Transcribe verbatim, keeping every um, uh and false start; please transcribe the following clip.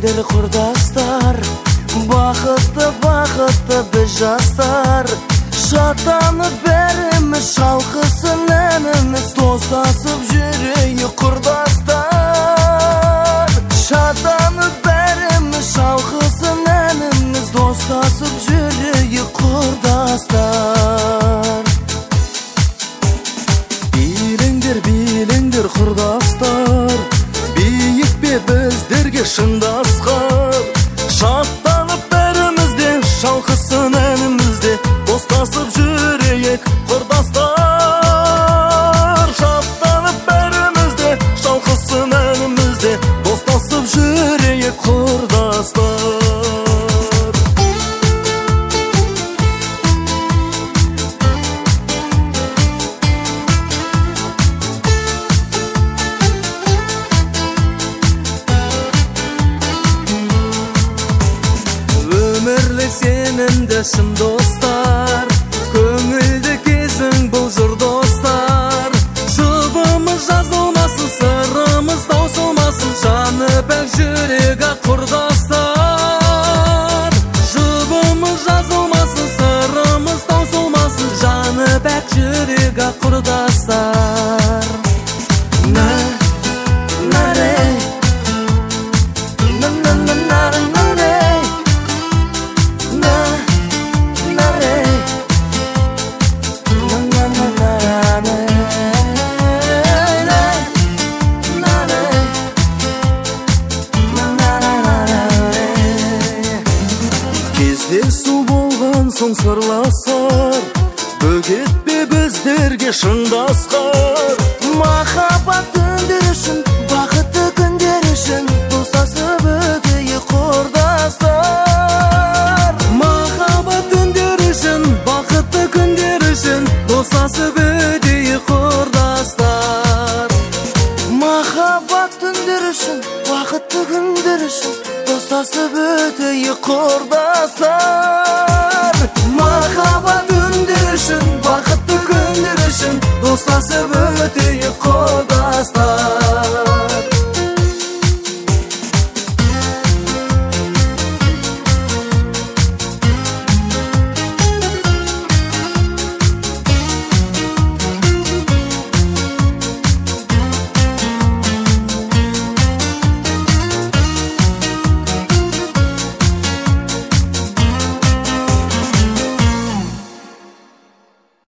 Келіңдер құрдастар, бақытты бақытты біз жастар. Шаттанып бәріміз, шалқысын әніміз, достасып жүрейік құрдастар. Шаттанып бәріміз, шалқысын әніміз, достасып жүрейік құрдастар. Биліңдер, биліңдер құрдастар, биік бе біздерге шындасқар. Шаттанып бәрімізде, шалқысын әнімізде, достасып жүрейік құрдастар. Шаттанып бәрімізде, шалқысын әнімізде, достасып жүрейік құрдастар. Өмірлі сенімді шын достар, көңілді кезің бұл жыр достар. Жұбымыз жазылмасын, сырымыз таусылмасын, жаны пәк жүрегі құрдастар. Жұбымыз жазылмасын, сырымыз таусылмасын, жаны пәк жүрегі құрдастар. На, на ре, на, на, на, на, на ре. Кездесу болған соң сырласар, бөгетпе біздерге шындасқар. Махаббат түндер үшін, бақытты күндер үшін, достасып өтейік құрдастар. Махаббат түндер үшін, бақытты күндер үшін, достасып өтейік құрдастар. Махаббат түндер үшін, бақытты күндер үшін, достасып өтейік құрдастар. Махаббат түндер үшін, бақытты күндер үшін, достасып өтейік құрдастар.